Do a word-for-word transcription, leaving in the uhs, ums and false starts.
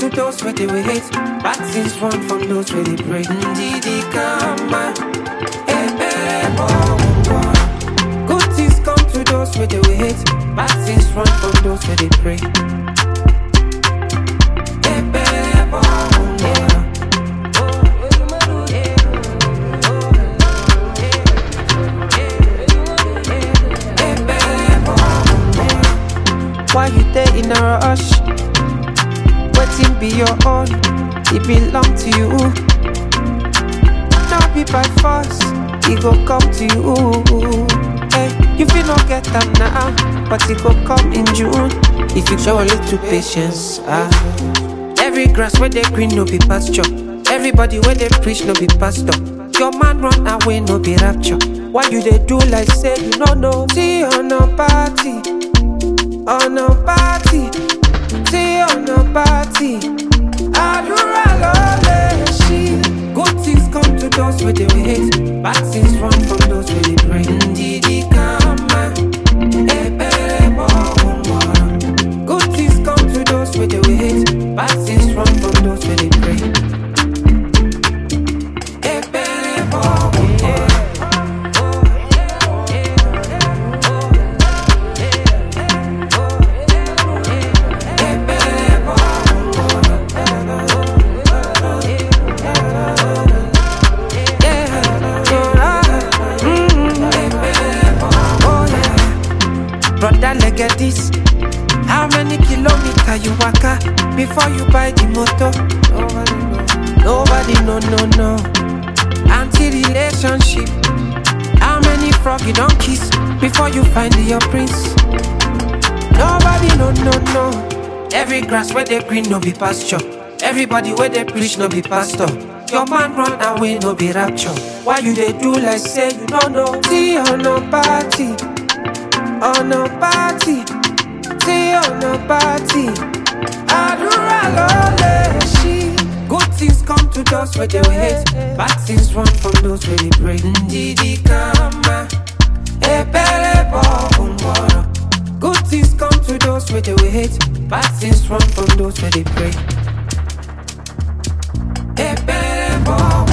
to those where they will hate. Bad things run from those where they pray. Ndidi kama ebe bo. Good things come to those where they will hate. Bad things run from those where they pray. Ebe bo. Why you there in a rush? Waiting be your own, it belong to you. Not be by force, it go come to you. Hey, you feel not get them now, but it go come in June. If you show a little patience, ah. Every grass where they green no be pasture. Everybody where they preach no be pastor. Your man run away no be rapture. Why you they do like say you no know? See on a party. On a party, see on a party. Adura lole she. Good things come to those where they will hate. Bad things run from those where they pray. Ndidi kama ebe bo. Good things come to those where they will hate. Bad things run from those where they pray. Ebe bo. Brother, look at this. How many kilometers you waka before you buy the motor? Nobody know, no, no. Anti-relationship. How many frog you don't kiss before you find your prince? Nobody know, no, no. Every grass where they green no be pasture. Everybody where they preach no be pastor. Your man run away no be rapture. Why you they do like say you don't know? See on no party. On a party, see on a party. Adura lole she. Good things come to those where they will hate. Bad things run from those where they pray. Ndidi kama ebele bo. Good things come to those where they will hate. Bad things run from those where they pray. Ebele bo.